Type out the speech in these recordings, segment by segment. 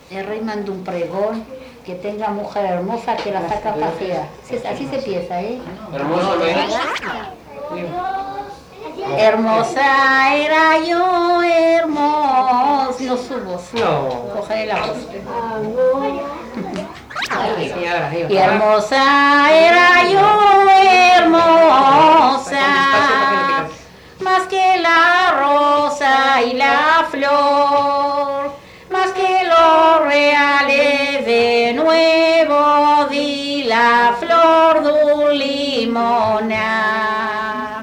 el rey manda un pregón que tenga mujer hermosa que la saca a pasear. Así se empieza, ¿eh? Hermoso lo es. Hermosa era yo, hermosa. No subo. No. Cogeré la voz. Y Y hermosa era yo, hermosa. Más que la rosa y la flor, más que los reales de nuevo, di la flor de un limonar.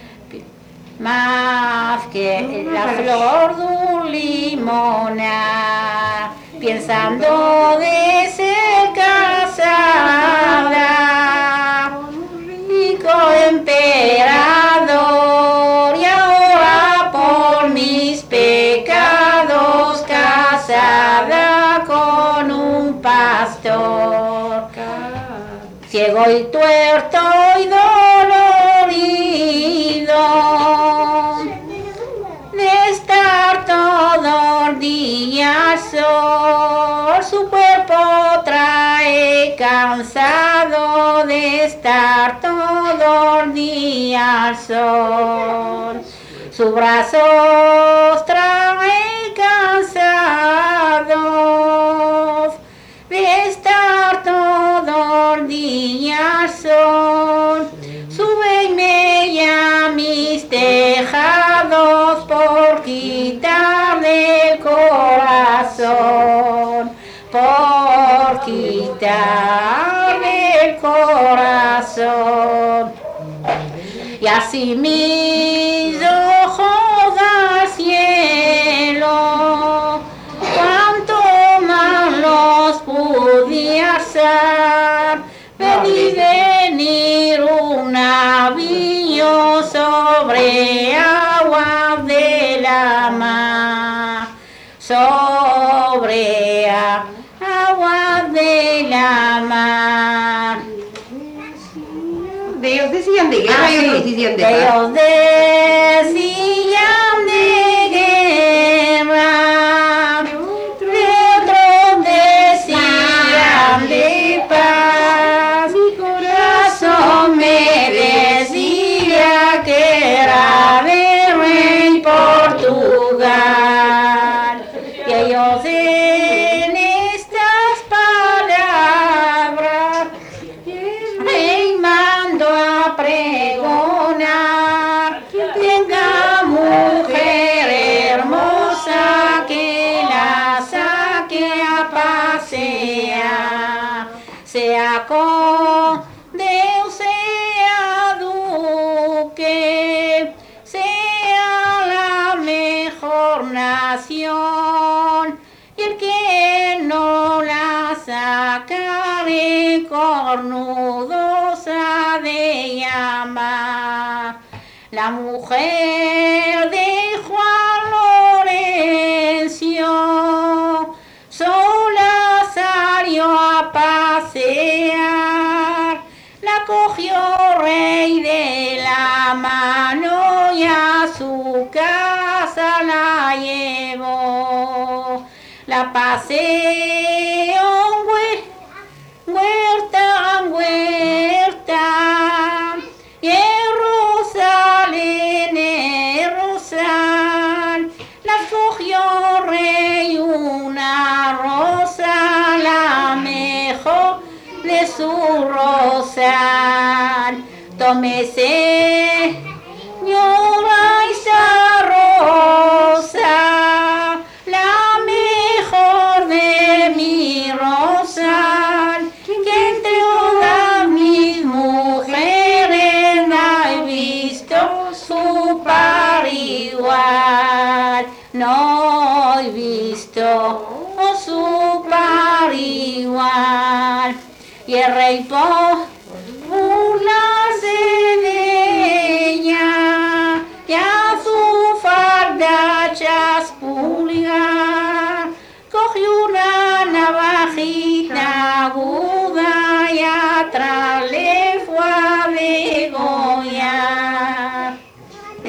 Más que la flor de un limonar, pensando de ser casada, rico emperador, y ahora por mis pecados casada con un pastor, ciego y tuerto y dolorido de estar todo el día al sol, su cuerpo trae cansado de estar todo el día al sol, sus brazos trae cansados de estar todo el día al sol, sube y mella mis tejados por quitarle el corazón, por quitarle el corazón. Y así mis ojos al cielo, cuanto más los pudiera alzar, venir un navío sobre aguas de la mar, sobre aguas de la mar. De ellos decían de guerra y otros decían de paz. Ellos decían de guerra, de otros decían de paz. Mi corazón me decía que era de rey Portugal, y ellos en estas palabras rey mando a pregonar, tenga mujer hermosa que la saque a pasear, sea conde o sea duque, sea la mejor nación, y el que no la sacare cornudos ha de llamar. La mujer de Juan Lorencio sola salió a pasear, la cogió rey de la mano y a su casa la llevó, la paseó huerta en huerta, y el rosal, la cogió rey una rosa, la mejor de su rosal. Tómese, señora, esa rosa, la mejor de mi rosal, que entre todas mis mujeres no he visto su par igual, no he visto su par igual. Y el rey burlarse de ella, y a su falda